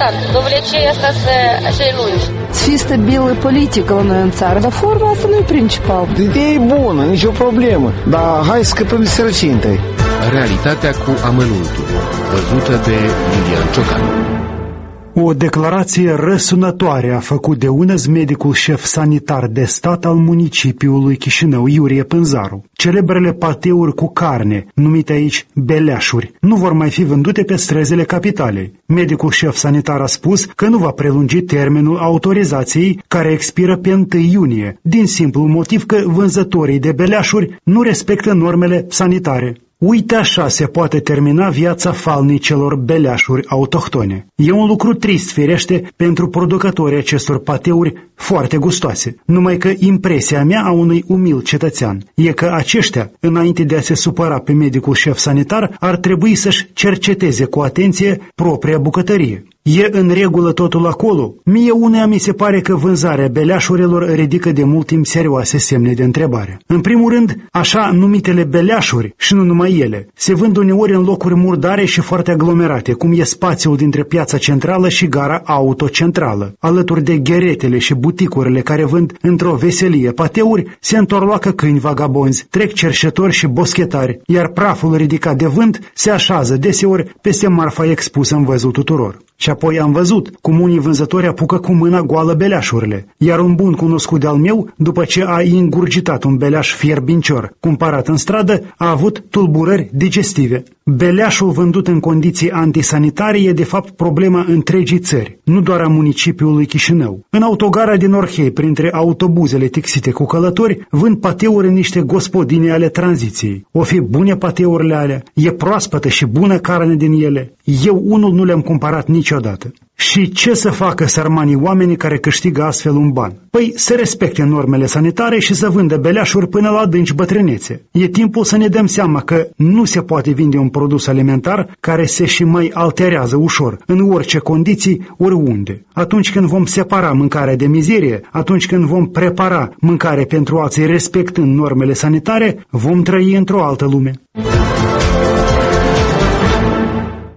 important. Довлече asta cei lungi. Și stabilă politică la noi în țară, dar forma asta nu e principal. Ideea e bună, nicio problemă, dar hai să scăpăm de sărăcie întâi. Realitatea cu amănuntul, văzută de Lilian Ciocanu. O declarație răsunătoare a făcut de unăs medicul șef sanitar de stat al municipiului Chișinău, Iurie Pânzaru. Celebrele pateuri cu carne, numite aici beleașuri, nu vor mai fi vândute pe străzile capitalei. Medicul șef sanitar a spus că nu va prelungi termenul autorizației care expiră pe 1 iunie, din simplu motiv că vânzătorii de beleașuri nu respectă normele sanitare. Uite așa se poate termina viața falnicelor beleașuri autohtone. E un lucru trist, firește, pentru producătorii acestor pateuri foarte gustoase. Numai că impresia mea a unui umil cetățean e că aceștia, înainte de a se supăra pe medicul șef sanitar, ar trebui să-și cerceteze cu atenție propria bucătărie. E în regulă totul acolo? Mie uneia mi se pare că vânzarea beleașurilor ridică de mult timp serioase semne de întrebare. În primul rând, așa numitele beleașuri, și nu numai ele, se vând uneori în locuri murdare și foarte aglomerate, cum e spațiul dintre piața centrală și gara autocentrală. Alături de gheretele și buticurile care vând într-o veselie pateuri, se întorloacă câini vagabonzi, trec cerșetori și boschetari, iar praful ridicat de vânt se așează deseori peste marfa expusă în văzul tuturor. Și apoi am văzut cum unii vânzători apucă cu mâna goală beleașurile, iar un bun cunoscut de-al meu, după ce a ingurgitat un beleaș fierbincior cumpărat în stradă, a avut tulburări digestive. Beleașul vândut în condiții antisanitare e de fapt problema întregii țări, nu doar a municipiului Chișinău. În autogara din Orhei, printre autobuzele tixite cu călători, vând pateuri în niște gospodine ale tranziției. O fi bune pateurile alea, e proaspătă și bună carne din ele. Eu unul nu le-am cumpărat niciodată. Și ce să facă sărmanii oamenii care câștigă astfel un ban? Păi să respecte normele sanitare și să vândă beleașuri până la adânci bătrânețe. E timpul să ne dăm seama că nu se poate vinde un produs alimentar care se și mai alterează ușor, în orice condiții, oriunde. Atunci când vom separa mâncarea de mizerie, atunci când vom prepara mâncare pentru alții respectând normele sanitare, vom trăi într-o altă lume.